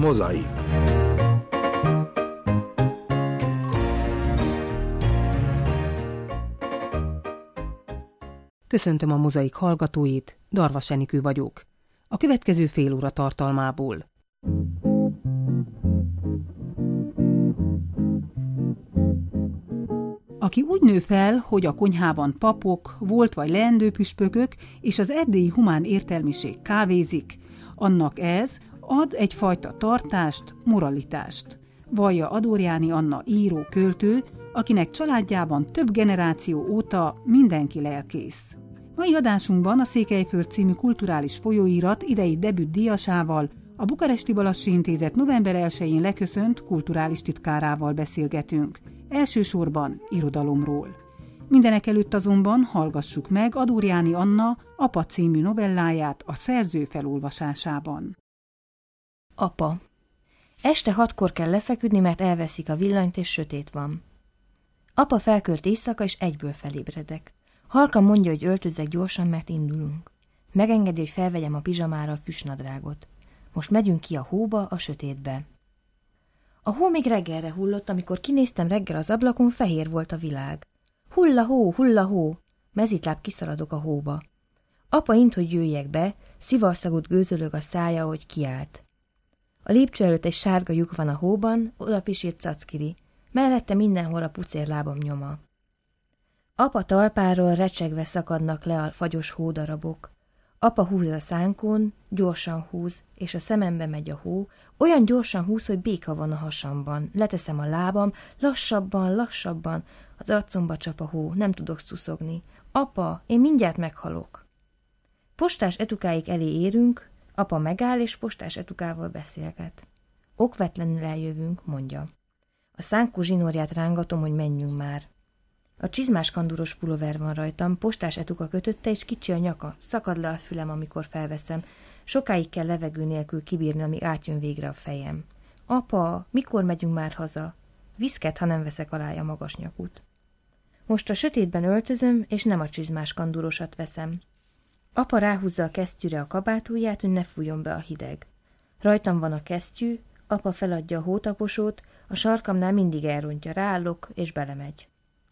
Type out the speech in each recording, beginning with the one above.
Mozaik. Köszöntöm a Mozaik hallgatóit, Darvas Enikő vagyok. A következő fél óra tartalmából. Aki úgy nő fel, hogy a konyhában papok, volt vagy leendő püspökök és az erdélyi humán értelmiség kávézik, annak ez ad egyfajta tartást, moralitást. Vallja Adorjáni Anna író, költő, akinek családjában több generáció óta mindenki lelkész. Mai adásunkban a Székelyföld című kulturális folyóirat idei debüt díjasával, a Bukaresti Balassi Intézet november 1-én leköszönt kulturális titkárával beszélgetünk. Elsősorban irodalomról. Mindenekelőtt azonban hallgassuk meg Adorjáni Anna Apa című novelláját a szerző felolvasásában. Apa. Este 6-kor kell lefeküdni, mert elveszik a villanyt és sötét van. Apa felkölt éjszaka, és egyből felébredek. Halkan mondja, hogy öltözzek gyorsan, mert indulunk. Megengedi, hogy felvegyem a pizsamára a füstnadrágot. Most megyünk ki a hóba, a sötétbe. A hó még reggelre hullott, amikor kinéztem reggel az ablakon, fehér volt a világ. Hulla hó, mezitláb kiszaladok a hóba. Apa int, hogy jöjjek be, szivarszagot gőzölög a szája, hogy kiállt. A lépcső előtt egy sárga lyuk van a hóban, oda pisírt Cackiri, mellette mindenhol a pucérlábam nyoma. Apa talpáról recsegve szakadnak le a fagyos hódarabok. Apa húz a szánkón, gyorsan húz, és a szemembe megy a hó, olyan gyorsan húz, hogy béka van a hasamban. Leteszem a lábam, lassabban, az arcomba csap a hó, nem tudok szuszogni. Apa, én mindjárt meghalok. Postás Etukáig elé érünk, apa megáll, és postás Etukával beszélget. Okvetlenül eljövünk, mondja. A szánkó zsinórját rángatom, hogy menjünk már. A csizmás kanduros pulóver van rajtam, postás Etuka kötötte, és kicsi a nyaka, szakad le a fülem, amikor felveszem. Sokáig kell levegő nélkül kibírni, amíg átjön végre a fejem. Apa, mikor megyünk már haza? Viszket, ha nem veszek alája magas nyakút. Most a sötétben öltözöm, és nem a csizmás kandurosat veszem. Apa ráhúzza a kesztyűre a kabátujját, hogy ne fújjon be a hideg. Rajtam van a kesztyű, apa feladja a hótaposót, a sarkamnál mindig elrontja, ráállok, és belemegy.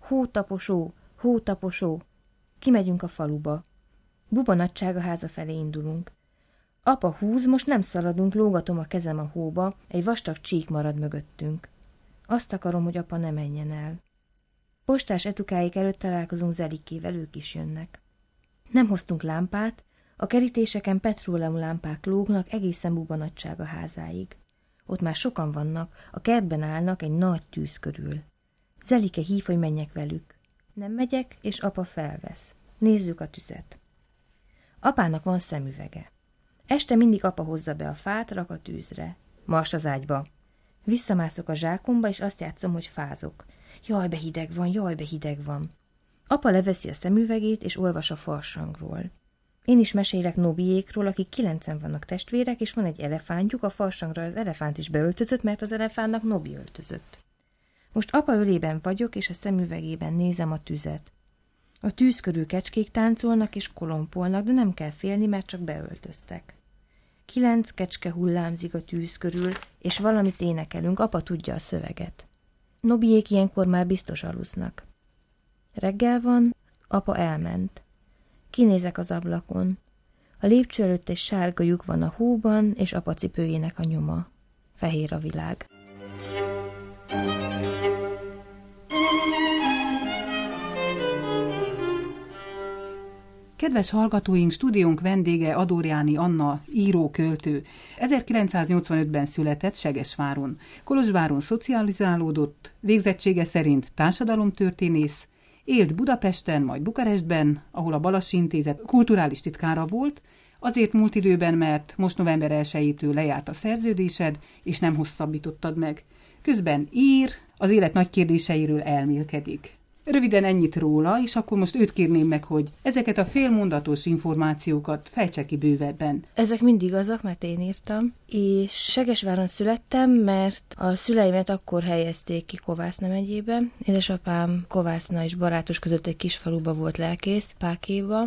Hótaposó, kimegyünk a faluba. Buba nagysága háza felé indulunk. Apa húz, most nem szaladunk, lógatom a kezem a hóba, egy vastag csík marad mögöttünk. Azt akarom, hogy apa ne menjen el. Postás Etukáik előtt találkozunk Zelikével, ők is jönnek. Nem hoztunk lámpát, a kerítéseken petróleum lámpák lógnak egészen Buba nagysága házáig. Ott már sokan vannak, a kertben állnak egy nagy tűz körül. Zelike hív, hogy menjek velük. Nem megyek, és apa felvesz. Nézzük a tüzet. Apának van szemüvege. Este mindig apa hozza be a fát, rak a tűzre. Mars az ágyba. Visszamászok a zsákomba, és azt játszom, hogy fázok. Jaj, be hideg van. Apa leveszi a szemüvegét, és olvas a farsangról. Én is mesélek Nobiékról, akik 9 vannak testvérek, és van egy elefántjuk, a farsangra az elefánt is beöltözött, mert az elefántnak Nobi öltözött. Most apa ölében vagyok, és a szemüvegében nézem a tüzet. A tűz körül kecskék táncolnak és kolompolnak, de nem kell félni, mert csak beöltöztek. 9 kecske hullámzik a tűz körül, és valamit énekelünk, apa tudja a szöveget. Nobiék ilyenkor már biztos alusznak. Reggel van, apa elment. Kinézek az ablakon. A lépcső előtt egy sárga lyuk van a hóban, és apa cipőjének a nyoma. Fehér a világ. Kedves hallgatóink, stúdiónk vendége Adorjáni Anna, író-költő. 1985-ben született Segesváron. Kolozsváron szocializálódott, végzettsége szerint társadalomtörténész, élt Budapesten, majd Bukarestben, ahol a Balassi Intézet kulturális titkára volt, azért múlt időben, mert most november 1-től lejárt a szerződésed, és nem hosszabbítottad meg. Közben ír, az élet nagy kérdéseiről elmélkedik. Röviden ennyit róla, és akkor most őt kérném meg, hogy ezeket a félmondatos információkat fejtse ki bővebben. Ezek mind igazak, mert én írtam, és Segesváron születtem, mert a szüleimet akkor helyezték ki Kovászna megyébe. Édesapám Kovászna és Barátos között egy kis faluba volt lelkész, Pákéban,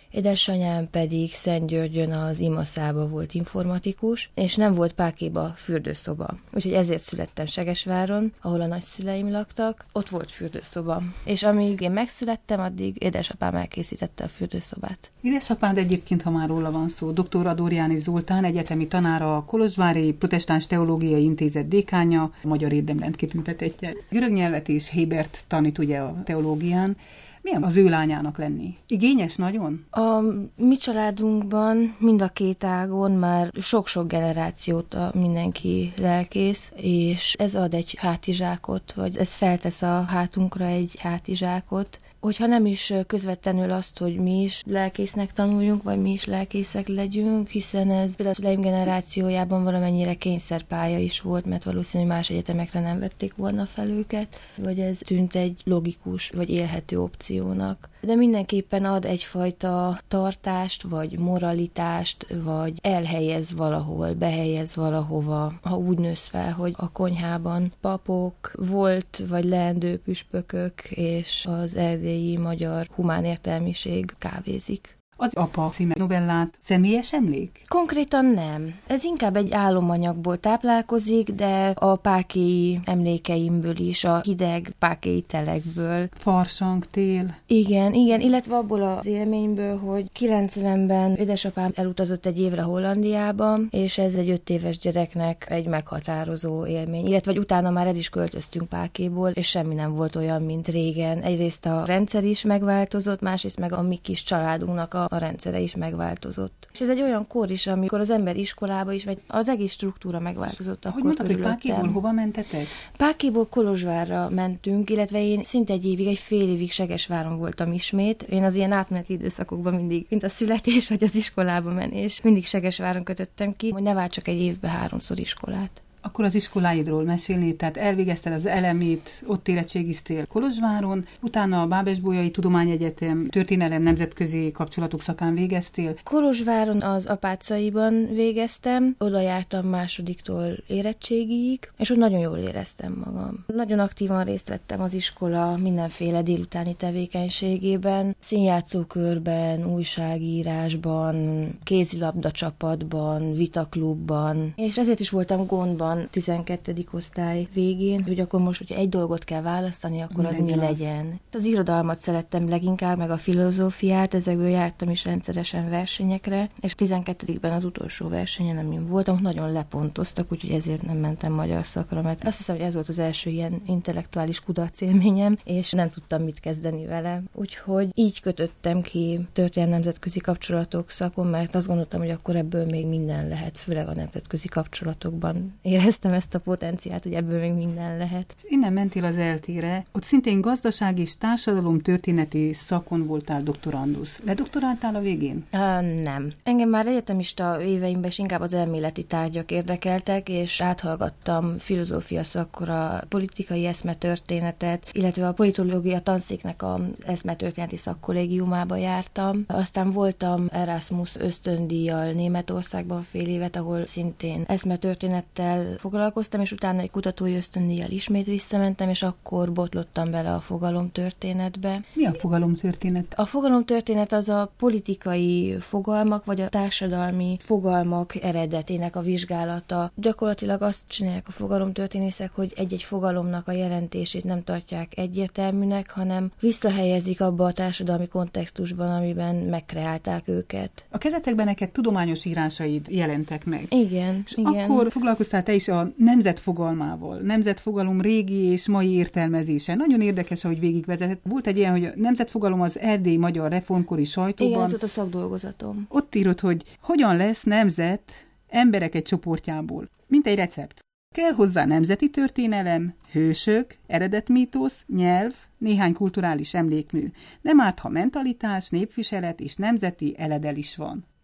Édesanyám pedig Szentgyörgyön az imaszába volt informatikus, és nem volt Pákéba fürdőszoba. Úgyhogy ezért születtem Segesváron, ahol a nagyszüleim laktak, ott volt fürdőszoba. És amíg én megszülettem, addig édesapám elkészítette a fürdőszobát. Édesapád egyébként, ha már róla van szó, dr. Adorjáni Zoltán, egyetemi tanára, a Kolozsvári Protestáns Teológiai Intézet dékánja, a Magyar Érdemrend kitüntetettje. Görög nyelvet és Hébert tanít ugye a teológián. Milyen az ő lányának lenni? Igényes nagyon? A mi családunkban mind a két ágon már sok-sok generációta mindenki lelkész, és ez ad egy hátizsákot, vagy ez feltesz a hátunkra egy hátizsákot, hogyha nem is közvetlenül azt, hogy mi is lelkésznek tanuljunk, vagy mi is lelkészek legyünk, hiszen ez például a szüleim generációjában valamennyire kényszerpálya is volt, mert valószínűleg más egyetemekre nem vették volna fel őket, vagy ez tűnt egy logikus, vagy élhető opciónak. De mindenképpen ad egyfajta tartást, vagy moralitást, vagy elhelyez valahol, behelyez valahova, ha úgy nősz fel, hogy a konyhában papok, volt vagy leendő püspökök, és az erdélyi magyar humán értelmiség kávézik. Az Apa című novellát személyes emlék? Konkrétan nem. Ez inkább egy álomanyagból táplálkozik, de a pákéi emlékeimből is, a hideg pákéi telekből. Farsang, tél. Igen, illetve abból az élményből, hogy 90-ben édesapám elutazott egy évre Hollandiába, és ez egy 5 éves gyereknek egy meghatározó élmény. Illetve utána már el is költöztünk Pákéból, és semmi nem volt olyan, mint régen. Egyrészt a rendszer is megváltozott, másrészt meg a mi kis családunknak a rendszere is megváltozott. És ez egy olyan kor is, amikor az ember iskolába is, vagy az egész struktúra megváltozott. Hogy mondtad, hogy Pákéból hova mentetek? Pákéból Kolozsvárra mentünk, illetve én szinte egy fél évig Segesváron voltam ismét. Én az ilyen átmeneti időszakokban mindig, mint a születés vagy az iskolába menés, mindig Segesváron kötöttem ki, hogy ne váltsak egy évbe 3-szor iskolát. Akkor az iskoláidról mesélni, tehát elvégezted az elemét, ott érettségiztél Kolozsváron, utána a Bábes-Bolyai Tudományegyetem történelem nemzetközi kapcsolatok szakán végeztél. Kolozsváron az Apácaiban végeztem, oda jártam másodiktól érettségig, és ott nagyon jól éreztem magam. Nagyon aktívan részt vettem az iskola mindenféle délutáni tevékenységében, színjátszókörben, újságírásban, kézilabda csapatban, vitaklubban, és ezért is voltam gondban 12. osztály végén, hogy akkor most, hogyha egy dolgot kell választani, akkor az mi legyen. Az irodalmat szerettem leginkább, meg a filozófiát, ezekből jártam is rendszeresen versenyekre, és 12-ben az utolsó versenyen, amin voltam, nagyon lepontoztak, úgyhogy ezért nem mentem magyar szakra, mert azt hiszem, hogy ez volt az első ilyen intellektuális kudarc élményem, és nem tudtam mit kezdeni vele. Úgyhogy így kötöttem ki történelem nemzetközi kapcsolatok szakon, mert azt gondoltam, hogy akkor ebből még minden lehet, főleg a nemzetközi kapcsolatokban. Éreztem ezt a potenciált, hogy ebből még minden lehet. És innen mentél az ELTE-re, ott szintén gazdaság és társadalomtörténeti szakon voltál doktorandusz. Ledoktoráltál a végén? Nem. Engem már egyetemista éveimben is inkább az elméleti tárgyak érdekeltek, és áthallgattam filozófia szakkora politikai eszmetörténetet, illetve a politológia tanszéknek az eszmetörténeti szakkollégiumába jártam. Aztán voltam Erasmus ösztöndíjjal Németországban fél évet, ahol szintén eszmetörténettel foglalkoztam, és utána egy kutatói ösztöndíjjal ismét visszamentem, és akkor botlottam bele a fogalomtörténetbe. Mi a fogalomtörténet? A fogalomtörténet az a politikai fogalmak, vagy a társadalmi fogalmak eredetének a vizsgálata. Gyakorlatilag azt csinálják a fogalomtörténészek, hogy egy-egy fogalomnak a jelentését nem tartják egyértelműnek, hanem visszahelyezik abba a társadalmi kontextusban, amiben megkreálták őket. A kezetekben neked tudományos írásaid jelentek meg. Igen, és igen. Akkor foglalkoztál te is a nemzetfogalmával. Nemzetfogalom régi és mai értelmezése. Nagyon érdekes, ahogy végigvezetett. Volt egy ilyen, hogy a nemzetfogalom az erdélyi magyar reformkori sajtóban. Igen, ez volt a szakdolgozatom. Ott írod, hogy hogyan lesz nemzet emberek egy csoportjából. Mint egy recept. Kell hozzá nemzeti történelem, hősök, eredetmítosz, nyelv, néhány kulturális emlékmű. Nem árt, ha mentalitás, népviselet és nemzeti eledel is van.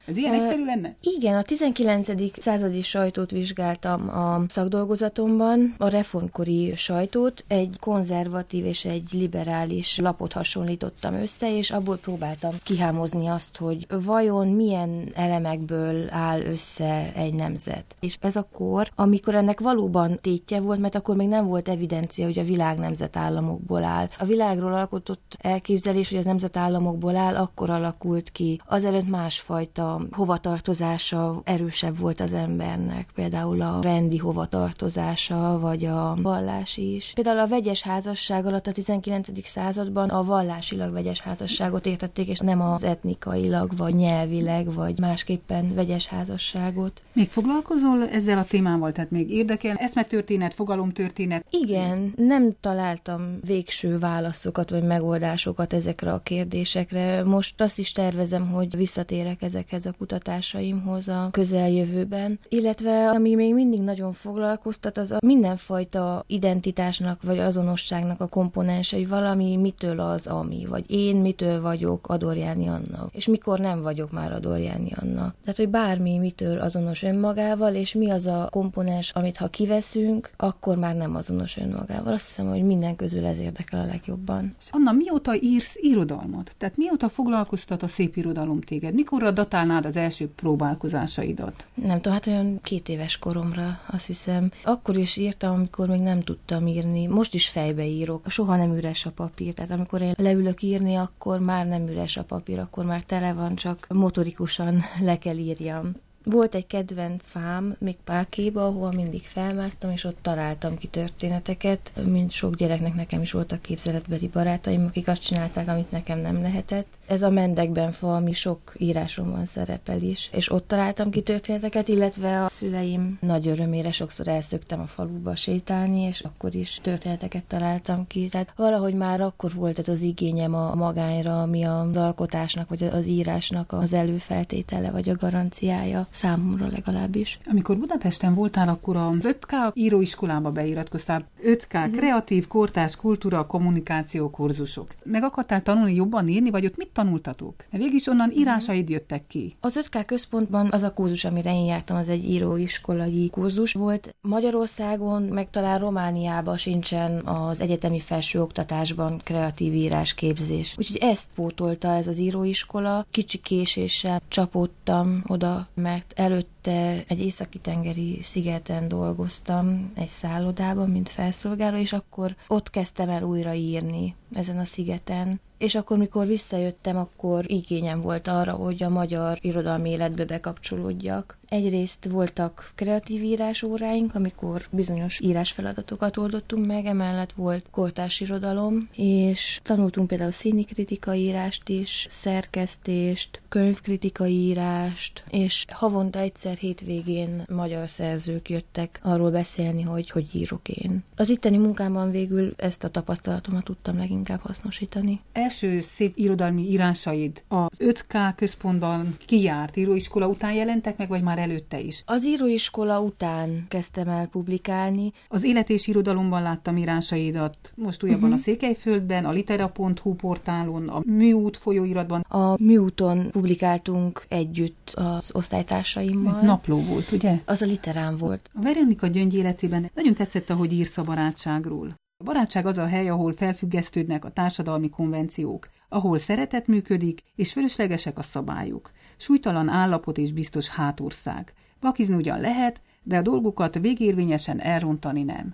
Ez ilyen egyszerű lenne? Igen, a 19. századi sajtót vizsgáltam a szakdolgozatomban, a reformkori sajtót, egy konzervatív és egy liberális lapot hasonlítottam össze, és abból próbáltam kihámozni azt, hogy vajon milyen elemekből áll össze egy nemzet. És ez a kor, amikor ennek valóban tétje volt, mert akkor még nem volt evidencia, hogy a világ nemzetállamokból áll. A világról alkotott elképzelés, hogy az nemzetállamokból áll, akkor alakult ki. Azelőtt másfajta hovatartozása erősebb volt az embernek. Például a rendi hovatartozása, vagy a vallási is. Például a vegyes házasság alatt a 19. században a vallásilag vegyes házasságot értették, és nem az etnikailag, vagy nyelvileg, vagy másképpen vegyes házasságot. Még foglalkozol ezzel a témával? Tehát még érdekel eszmetörténet, fogalomtörténet? Igen, nem találtam végső válaszokat, vagy megoldásokat ezekre a kérdésekre. Most azt is tervezem, hogy visszatérek ezekhez a kutatásaimhoz a közeljövőben. Illetve, ami még mindig nagyon foglalkoztat, az a mindenfajta identitásnak, vagy azonosságnak a komponense, hogy valami mitől az, ami, vagy én mitől vagyok Adorjáni Anna, és mikor nem vagyok már Adorjáni Anna. Tehát, hogy bármi mitől azonos önmagával, és mi az a komponens, amit ha kiveszünk, akkor már nem azonos önmagával. Azt hiszem, hogy minden közül ez érdekel a legjobban. És Anna, mióta írsz irodalmat? Tehát mióta foglalkoztat a szép irodalom téged? Mikorra datálnád az első próbálkozásaidat? Nem tudom, hát olyan 2 éves koromra, azt hiszem. Akkor is írtam, amikor még nem tudtam írni. Most is fejbe írok. Soha nem üres a papír. Tehát amikor én leülök írni, akkor már nem üres a papír, akkor már tele van, csak motorikusan le kell írjam. Volt egy kedvenc fám, még Pákéba, ahol mindig felmásztam, és ott találtam ki történeteket. Mint sok gyereknek, nekem is voltak képzeletbeli barátaim, akik azt csinálták, amit nekem nem lehetett. Ez a Mendekben fa, ami sok írásomban szerepel is, és ott találtam ki történeteket, illetve a szüleim nagy örömére sokszor elszöktem a faluba sétálni, és akkor is történeteket találtam ki. Tehát valahogy már akkor volt ez az igényem a magányra, ami az alkotásnak, vagy az írásnak az előfeltétele, vagy a garanciája. Számomra legalábbis. Amikor Budapesten voltál, akkor az 5K íróiskolába beiratkoztál. 5K kreatív, kortárs, kultúra, kommunikáció kurzusok. Meg akartál tanulni jobban írni, vagy ott mit tanultatok? Végülis onnan írásaid jöttek ki. Az 5K központban az a kurzus, amire én jártam, az egy íróiskolai kurzus volt. Magyarországon, meg talán Romániában sincsen az egyetemi felsőoktatásban kreatív írásképzés. Úgyhogy ezt pótolta ez az íróiskola. Kicsi késéssel csapódtam oda, mert előtte egy északi-tengeri szigeten dolgoztam, egy szállodában, mint felszolgáló, és akkor ott kezdtem el újra írni ezen a szigeten. És akkor, mikor visszajöttem, akkor igényem volt arra, hogy a magyar irodalmi életbe bekapcsolódjak. Egyrészt voltak kreatív írásóráink, amikor bizonyos írásfeladatokat oldottunk meg, emellett volt kortárs irodalom, és tanultunk például színikritikai írást is, szerkesztést, könyvkritikai írást, és havonta egyszer hétvégén magyar szerzők jöttek arról beszélni, hogy írok én. Az itteni munkámban végül ezt a tapasztalatomat tudtam leginkább hasznosítani. Első szép irodalmi írásaid az 5K központban kijárt íróiskola után jelentek meg, vagy már előtte is? Az íróiskola után kezdtem el publikálni. Az Élet és Irodalomban láttam írásaidat, most újabban a Székelyföldben, a litera.hu portálon, a Műút folyóiratban. A Műúton publikáltunk együtt az osztálytársaimmal. Napló volt, ugye? Az a Literán volt. A Veronika Gyöngy életében nagyon tetszett, ahogy írsz a barátságról. A barátság az a hely, ahol felfüggesztődnek a társadalmi konvenciók, ahol szeretet működik, és fölöslegesek a szabályok. Súlytalan állapot és biztos hátország. Vakizni ugyan lehet, de a dolgokat végérvényesen elrontani nem.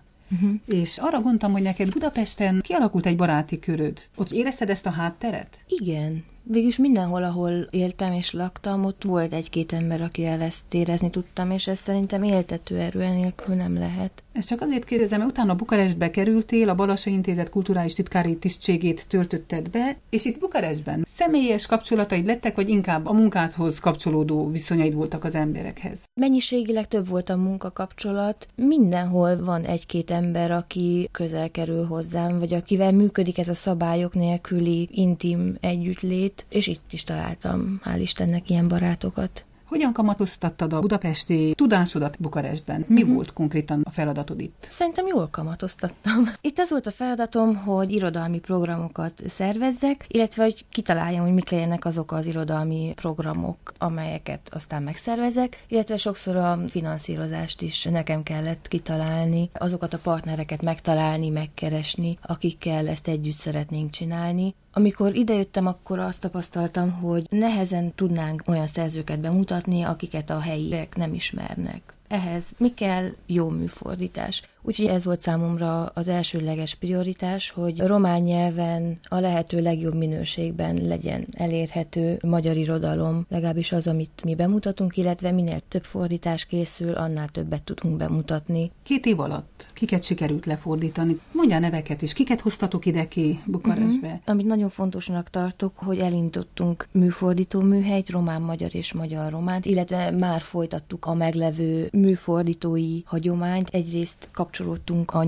És arra gondoltam, hogy neked Budapesten kialakult egy baráti köröd. Ott érezted ezt a hátteret? Igen. Végülis mindenhol, ahol éltem és laktam, ott volt egy-két ember, akivel ezt érezni tudtam, és ez szerintem éltető erő, nélkül nem lehet. Ezt csak azért kérdezem, mert utána Bukarestbe kerültél, a Balassa Intézet kulturális titkári tisztségét töltötted be, és itt Bukarestben személyes kapcsolataid lettek, vagy inkább a munkádhoz kapcsolódó viszonyaid voltak az emberekhez? Mennyiségileg több volt a munkakapcsolat. Mindenhol van egy-két ember, aki közel kerül hozzám, vagy akivel működik ez a szabályok nélküli intim együttlét, és itt is találtam, hál' Istennek, ilyen barátokat. Hogyan kamatoztattad a budapesti tudásodat Bukarestben? Mi volt konkrétan a feladatod itt? Szerintem jól kamatoztattam. Itt az volt a feladatom, hogy irodalmi programokat szervezzek, illetve hogy kitaláljam, hogy mik legyenek azok az irodalmi programok, amelyeket aztán megszervezek, illetve sokszor a finanszírozást is nekem kellett kitalálni, azokat a partnereket megtalálni, megkeresni, akikkel ezt együtt szeretnénk csinálni. Amikor idejöttem, akkor azt tapasztaltam, hogy nehezen tudnánk olyan szerzőket bemutatni, akiket a helyiek nem ismernek. Ehhez mi kell? Jó műfordítás. Úgyhogy ez volt számomra az elsődleges prioritás, hogy román nyelven a lehető legjobb minőségben legyen elérhető magyar irodalom, legalábbis az, amit mi bemutatunk, illetve minél több fordítás készül, annál többet tudunk bemutatni. 2 év alatt kiket sikerült lefordítani? Mondjál neveket is, kiket hoztatok ide ki Bukarestbe? Amit nagyon fontosnak tartok, hogy elindítottunk műfordító műhelyt, román-magyar és magyar-románt, illetve már folytattuk a meglevő műfordítói hagyományt. Egyrészt kapcsolódtunk a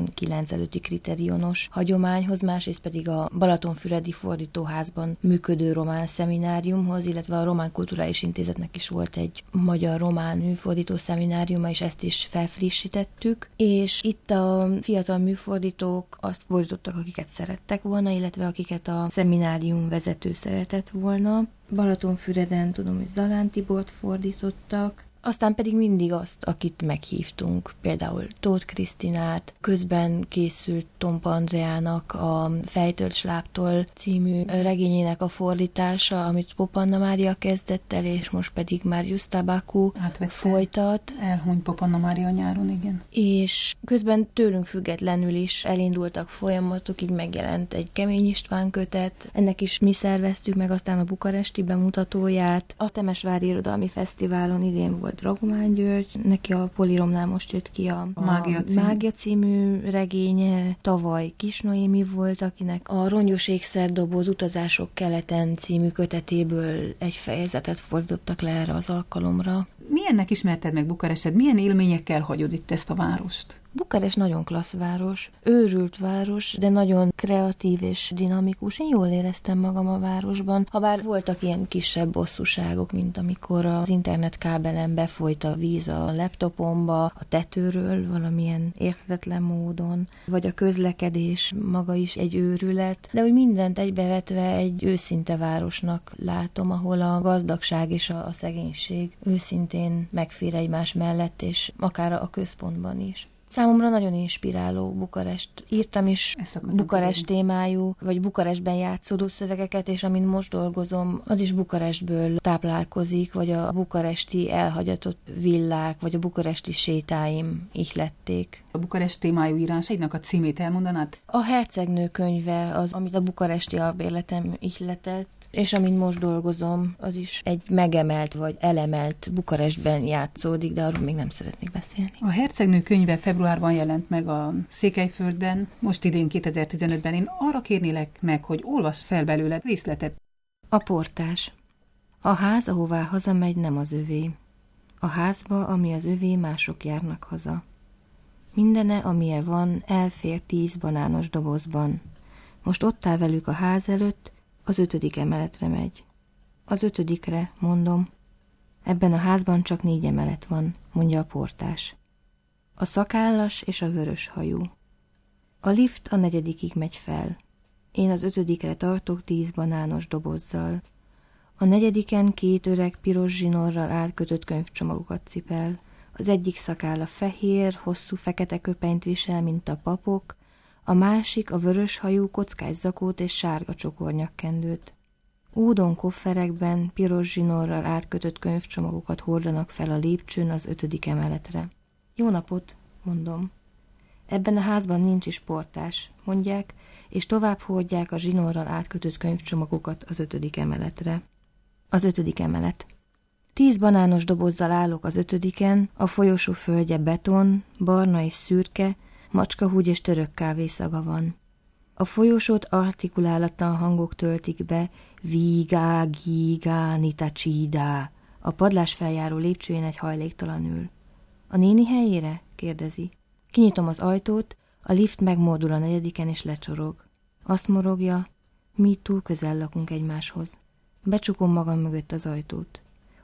89 előtti kriteriónos hagyományhoz, másrészt pedig a Balatonfüredi Fordítóházban működő román szemináriumhoz, illetve a Román Kulturális Intézetnek is volt egy magyar-román műfordító szemináriuma, és ezt is felfrissítettük, és itt a fiatal műfordítók azt fordítottak, akiket szerettek volna, illetve akiket a szeminárium vezető szeretett volna. Balatonfüreden tudom, hogy Zalán Tibort fordítottak, aztán pedig mindig azt, akit meghívtunk, például Tóth Krisztinát, közben készült Tompa Andreának a Fejtől Sláptól című regényének a fordítása, amit Popanna Mária kezdett el, és most pedig Marius Tabaku folytat. Elhunyt Popanna Mária nyáron, igen. És közben tőlünk függetlenül is elindultak folyamatok, így megjelent egy Kemény István kötet, ennek is mi szerveztük meg aztán a bukaresti bemutatóját. A Temesvári Irodalmi Fesztiválon idén volt Dragomán György, neki a Poliromnál most jött ki a Mágia című regénye, tavaly Kis Noémi volt, akinek a Rongyos ékszerdoboz Utazások keleten című kötetéből egy fejezetet fordítottak le erre az alkalomra. Milyennek ismerted meg Bukarestet? Milyen élményekkel hagyod itt ezt a várost? Bukarest nagyon klassz város, őrült város, de nagyon kreatív és dinamikus. Én jól éreztem magam a városban, habár voltak ilyen kisebb bosszúságok, mint amikor az internetkábelen befolyt a víz a laptopomba, a tetőről valamilyen érthetetlen módon, vagy a közlekedés maga is egy őrület, de úgy mindent egybevetve egy őszinte városnak látom, ahol a gazdagság és a szegénység őszintén megfér egymás mellett, és akár a központban is. Számomra nagyon inspiráló Bukarest. Írtam is Bukarest témájú, vagy Bukarestben játszódó szövegeket, és amin most dolgozom, az is Bukarestből táplálkozik, vagy a bukaresti elhagyatott villák, vagy a bukaresti sétáim ihlették. A Bukarest témájú írásainak a címét elmondanád? A Hercegnő könyve az, amit a bukaresti albérletem ihletett, és amint most dolgozom, az is egy megemelt vagy elemelt Bukarestben játszódik, de arról még nem szeretnék beszélni. A Hercegnő könyve februárban jelent meg a Székelyföldben, most idén 2015-ben. Én arra kérnélek meg, hogy olvass fel belőle részletet. A portás. A ház, ahová hazamegy, nem az övé. A házba, ami az övé, mások járnak haza. Mindene, amilyen van, elfér 10 banános dobozban. Most ott áll velük a ház előtt, az 5. emeletre megy. Az 5. mondom. Ebben a házban csak 4 emelet van, mondja a portás. A szakállas és a vörös hajú. A lift a 4. megy fel. Én az 5. tartok 10 banános dobozzal. A 4. 2 öreg piros zsinorral átkötött könyvcsomagokat cipel. Az egyik szakálla fehér, hosszú fekete köpenyt visel, mint a papok, a másik, a vörös hajú, kockás zakót és sárga csokornyakkendőt. Údon kofferekben, piros zsinorral átkötött könyvcsomagokat hordanak fel a lépcsőn az 5. emeletre. Jó napot, mondom. Ebben a házban nincs is portás, mondják, és tovább hordják a zsinorral átkötött könyvcsomagokat az 5. emeletre. Az 5. emelet. 10 banános dobozzal állok az 5-en, a folyosó földje beton, barna és szürke, macskahúgy és török kávé szaga van. A folyosót artikulálatlan hangok töltik be, vígá, gígá, nita csídá. A padlás feljáró lépcsőjén egy hajléktalan ül. A néni helyére? Kérdezi. Kinyitom az ajtót, a lift megmordul a 4. és lecsorog. Azt morogja, mi túl közel lakunk egymáshoz. Becsukom magam mögött az ajtót.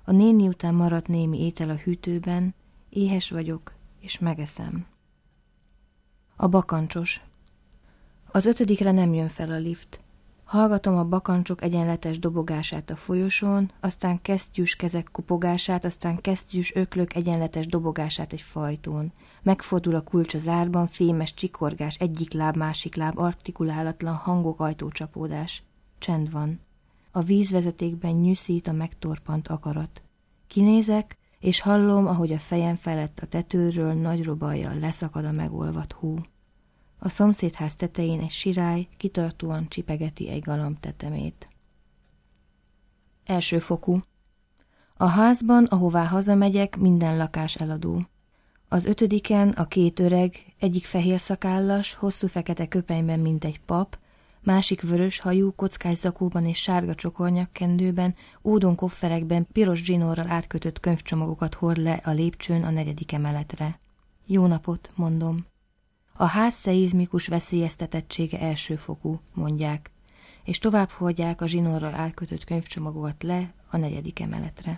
A néni után maradt némi étel a hűtőben, éhes vagyok, és megeszem. A bakancsos. Az 5. nem jön fel a lift. Hallgatom a bakancsok egyenletes dobogását a folyosón, aztán kesztyűs kezek kopogását, aztán kesztyűs öklök egyenletes dobogását egy fajtón. Megfordul a kulcs az árban, fémes csikorgás, egyik láb, másik láb, artikulálatlan hangok, ajtócsapódás. Csend van. A vízvezetékben nyűszít a megtorpant akarat. Kinézek, és hallom, ahogy a fejem felett a tetőről nagy robajjal leszakad a megolvadt hó. A szomszédház tetején egy sirály kitartóan csipegeti egy galamb tetemét. Elsőfokú. A házban, ahová hazamegyek, minden lakás eladó. Az 5. a 2 öreg, egyik fehér szakállas, hosszú fekete köpenyben, mint egy pap, másik vörös hajú, kockás zakóban és sárga csokornyakkendőben, ódon kofferekben piros zsinórral átkötött könyvcsomagokat hord le a lépcsőn a 4. emeletre. Jó napot, mondom. A ház szeizmikus veszélyeztetettsége elsőfokú, mondják, és tovább hordják a zsinórral átkötött könyvcsomagokat le a 4. emeletre.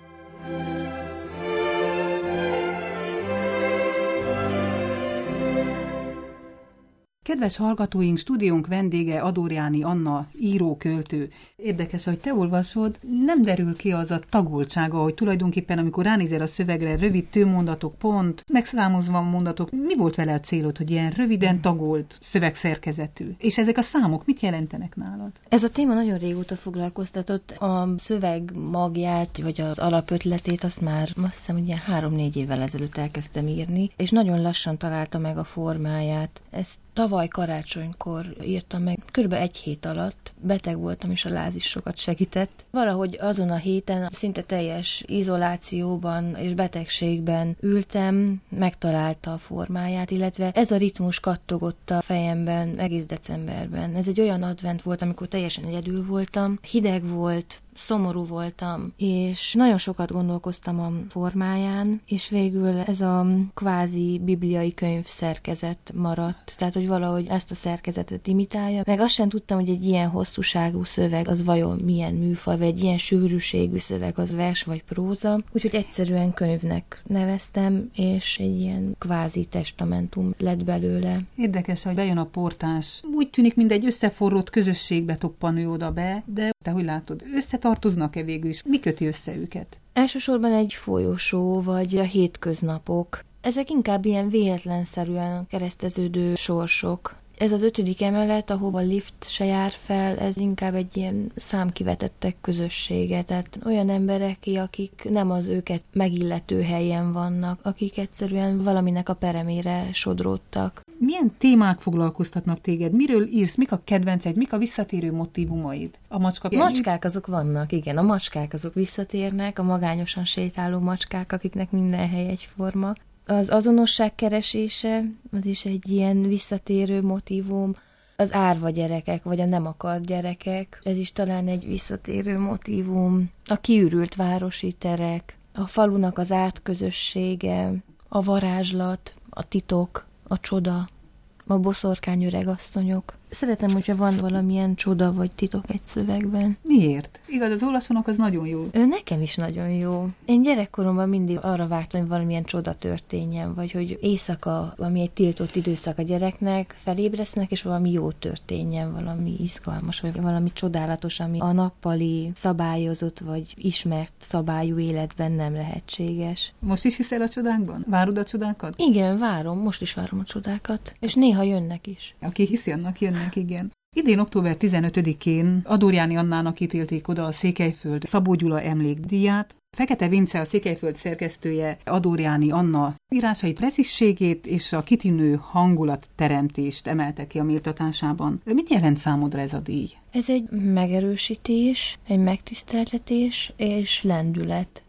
Kedves hallgatóink, stúdiónk vendége Adorjáni Anna, író-költő. Érdekes, hogy te olvasod, nem derül ki az a tagoltsága, hogy tulajdonképpen, amikor ránézel a szövegre, rövid tőmondatok, pont, megszámozva mondatok, mi volt vele a célod, hogy ilyen röviden tagolt szövegszerkezetű? És ezek a számok mit jelentenek nálad? Ez a téma nagyon régóta foglalkoztatott. A szöveg magját, vagy az alapötletét, azt már azt hiszem, hogy ilyen 3-4 évvel ezelőtt elkezdtem írni, és nagyon lassan találta meg a formáját. Ezt tavaly karácsonykor írtam meg, körülbelül 1 hét alatt. Beteg voltam, és a láz is sokat segített. Valahogy azon a héten szinte teljes izolációban és betegségben ültem, megtalálta a formáját, illetve ez a ritmus kattogott a fejemben egész decemberben. Ez egy olyan advent volt, amikor teljesen egyedül voltam, hideg volt, szomorú voltam, és nagyon sokat gondolkoztam a formáján, és végül ez a kvázi bibliai könyv szerkezet maradt, tehát hogy valahogy ezt a szerkezetet imitálja. Meg azt sem tudtam, hogy egy ilyen hosszúságú szöveg az vajon milyen műfaj, vagy egy ilyen sűrűségű szöveg az vers vagy próza, úgyhogy egyszerűen könyvnek neveztem, és egy ilyen kvázi testamentum lett belőle. Érdekes, hogy bejön a portás. Úgy tűnik, mint egy összeforrott közösségbe toppan ő oda be, de te hogy látod, összetartoznak-e végül is? Mi köti össze őket? Elsősorban egy folyosó, vagy a hétköznapok. Ezek inkább ilyen véletlenszerűen kereszteződő sorsok. Ez az 5. emelet, ahova lift se jár fel, ez inkább egy ilyen számkivetettek közössége, tehát olyan emberek, akik nem az őket megillető helyen vannak, akik egyszerűen valaminek a peremére sodródtak. Milyen témák foglalkoztatnak téged? Miről írsz? Mik a kedvenceid? Mik a visszatérő motívumaid? A macskák azok vannak, igen. A macskák azok visszatérnek, a magányosan sétáló macskák, akiknek minden hely egyforma. Az azonosság keresése, az is egy ilyen visszatérő motívum. Az árva gyerekek, vagy a nem akart gyerekek, ez is talán egy visszatérő motívum. A kiürült városi terek, a falunak az átközössége, a varázslat, a titok, a csoda, a boszorkány öregasszonyok. Szeretem, hogyha van valamilyen csoda vagy titok egy szövegben. Miért? Igaz, az olaszonok az nagyon jó. Nekem is nagyon jó. Én gyerekkoromban mindig arra vártam, hogy valamilyen csoda történjen, vagy hogy éjszaka, ami egy tiltott időszak a gyereknek, felébresznek, és valami jó történjen, valami izgalmas, vagy valami csodálatos, ami a nappali szabályozott, vagy ismert szabályú életben nem lehetséges. Most is hiszel a csodákban? Várod a csodákat? Igen, várom, most is várom a csodákat. És néha jönnek is. Aki hiszi, annak jönnek, igen. Idén október 15-én Adorjáni Annának ítélték oda a Székelyföld Szabó Gyula emlékdíját. Fekete Vince, a Székelyföld szerkesztője, Adorjáni Anna írásai precízségét és a kitűnő hangulatteremtést emelte ki a méltatásában. Mit jelent számodra ez a díj? Ez egy megerősítés, egy megtiszteltetés és lendület.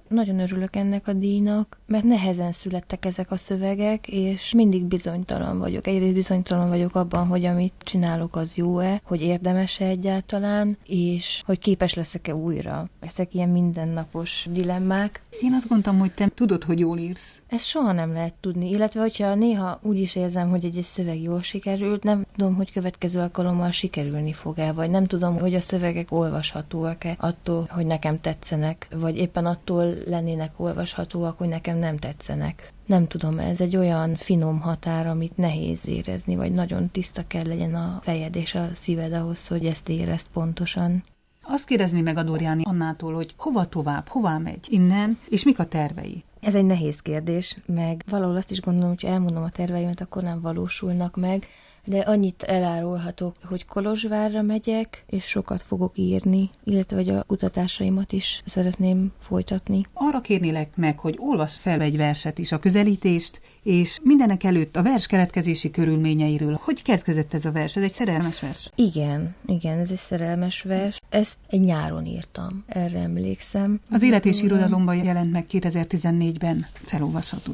Nagyon örülök ennek a díjnak, mert nehezen születtek ezek a szövegek, és mindig bizonytalan vagyok. Egyrészt bizonytalan vagyok abban, hogy amit csinálok, az jó-e, hogy érdemes-e egyáltalán, és hogy képes leszek-e újra. Ezek ilyen mindennapos dilemmák. Én azt gondoltam, hogy te tudod, hogy jól írsz. Ezt soha nem lehet tudni, illetve hogyha néha úgy is érzem, hogy egy szöveg jól sikerült, nem tudom, hogy következő alkalommal sikerülni fog-e, vagy nem tudom, hogy a szövegek olvashatóak-e attól, hogy nekem tetszenek, vagy éppen attól lennének olvashatóak, hogy nekem nem tetszenek. Nem tudom, ez egy olyan finom határ, amit nehéz érezni, vagy nagyon tiszta kell legyen a fejed és a szíved ahhoz, hogy ezt érezd pontosan. Azt kérdezni meg Adorjáni Annától, hogy hova tovább, hová megy innen, és mik a tervei? Ez egy nehéz kérdés, meg valahol azt is gondolom, hogy elmondom a terveimet, akkor nem valósulnak meg, de annyit elárulhatok, hogy Kolozsvárra megyek, és sokat fogok írni, illetve hogy a kutatásaimat is szeretném folytatni. Arra kérnélek meg, hogy olvass fel egy verset is, a közelítést, és mindenek előtt a vers keletkezési körülményeiről. Hogy keletkezett ez a vers? Ez egy szerelmes vers? Igen, ez egy szerelmes vers. Ezt egy nyáron írtam, erre emlékszem. Az Élet és Irodalomban jelent meg 2014-ben, felolvasható.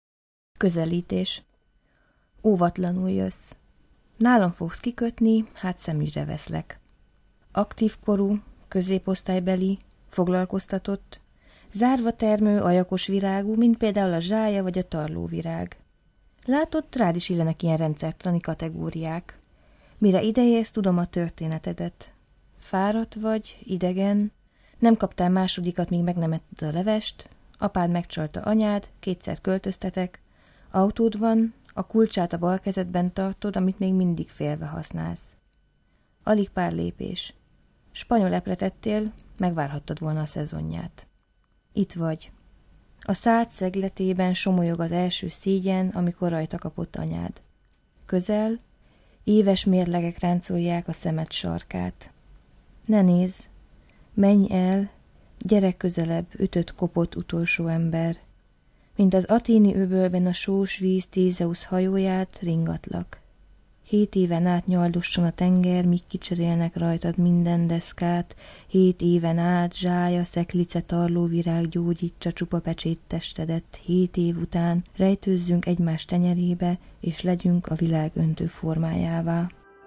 Közelítés. Óvatlanul jössz. Nálam fogsz kikötni, hát szemügyre veszlek. Aktív korú, középosztálybeli, foglalkoztatott, zárva termő, ajakos virágú, mint például a zsája vagy a tarlóvirág. Látod, rád is illenek ilyen rendszertani kategóriák. Mire ideérsz, tudom a történetedet. Fáradt vagy, idegen, nem kaptál másodikat, míg meg nem etted a levest, apád megcsalta anyád, 2-szer költöztetek, autód van, a kulcsát a bal kezedben tartod, amit még mindig félve használsz. Alig pár lépés. Spanyol epletettél, megvárhattad volna a szezonját. Itt vagy. A szád szegletében somolyog az első szégyen, amikor rajta kapott anyád. Közel, éves mérlegek ráncolják a szemed sarkát. Ne nézz, menj el, gyere közelebb, ütött kopott utolsó ember. Mint az aténi öbölben a sós víz Tézeusz hajóját, ringatlak. 7 éven át nyaldosson a tenger, míg kicserélnek rajtad minden deszkát, 7 éven át zsája, szeklice, tarlóvirág gyógyítsa csupa pecsét testedet, 7 év után rejtőzzünk egymás tenyerébe, és legyünk a világ öntő formájává.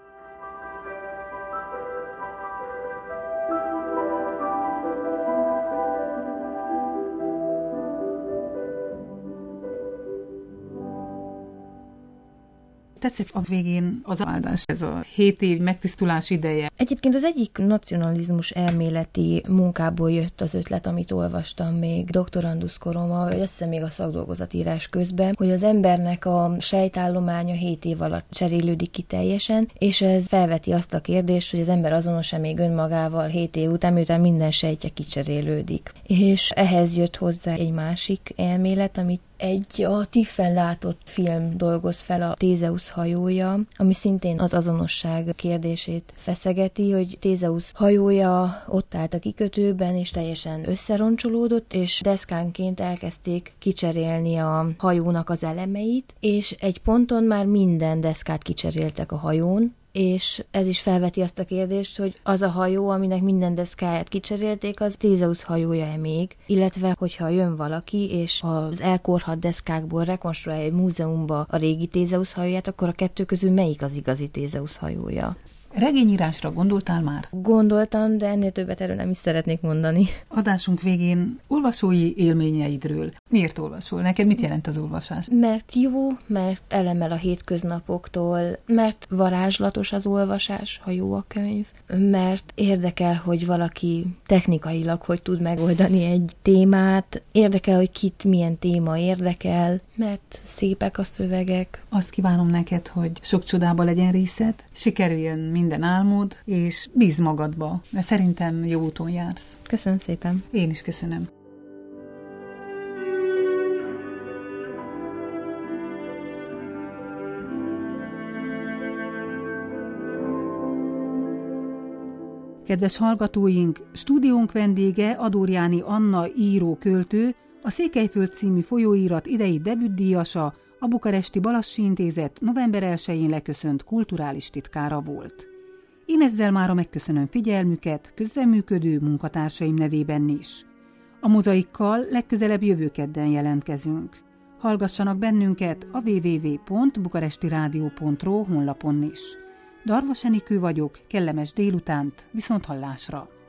Tetszett a végén az áldás, ez a 7 év megtisztulás ideje. Egyébként az egyik nacionalizmus elméleti munkából jött az ötlet, amit olvastam még doktorandusz koromban, vagy azt hiszem még a szakdolgozatírás közben, hogy az embernek a sejtállománya 7 év alatt cserélődik ki teljesen, és ez felveti azt a kérdést, hogy az ember azonos-e még önmagával 7 év után, miután minden sejtje kicserélődik. És ehhez jött hozzá egy másik elmélet, amit egy a TIFF-en látott film dolgoz fel, a Tézeusz hajója, ami szintén az azonosság kérdését feszegeti, hogy Tézeusz hajója ott állt a kikötőben, és teljesen összeroncsolódott, és deszkánként elkezdték kicserélni a hajónak az elemeit, és egy ponton már minden deszkát kicseréltek a hajón, és ez is felveti azt a kérdést, hogy az a hajó, aminek minden deszkáját kicserélték, az Tézeusz hajója-e még, illetve hogyha jön valaki, és az elkorhadt deszkákból rekonstruálja egy múzeumba a régi Tézeusz hajóját, akkor a kettő közül melyik az igazi Tézeusz hajója? Regényírásra gondoltál már? Gondoltam, de ennél többet erről nem is szeretnék mondani. Adásunk végén olvasói élményeidről. Miért olvasol? Neked mit jelent az olvasás? Mert jó, mert elemel a hétköznapoktól, mert varázslatos az olvasás, ha jó a könyv, mert érdekel, hogy valaki technikailag hogy tud megoldani egy témát, érdekel, hogy kit milyen téma érdekel, mert szépek a szövegek. Azt kívánom neked, hogy sok csodába legyen részed, sikerüljön minden álmod, és bízz magadba, mert szerintem jó úton jársz. Köszönöm szépen. Én is köszönöm. Kedves hallgatóink, stúdiónk vendége Adorjáni Anna író-költő, a Székelyföld című folyóirat idei debütdíjasa, a Bukaresti Balassi Intézet november 1-én leköszönt kulturális titkára volt. Én ezzel mára megköszönöm figyelmüket, közreműködő munkatársaim nevében is. A Mozaikkal legközelebb jövő kedden jelentkezünk. Hallgassanak bennünket a www.bukarestiradio.ro honlapon is. Darvas Enikő vagyok, kellemes délutánt, viszonthallásra!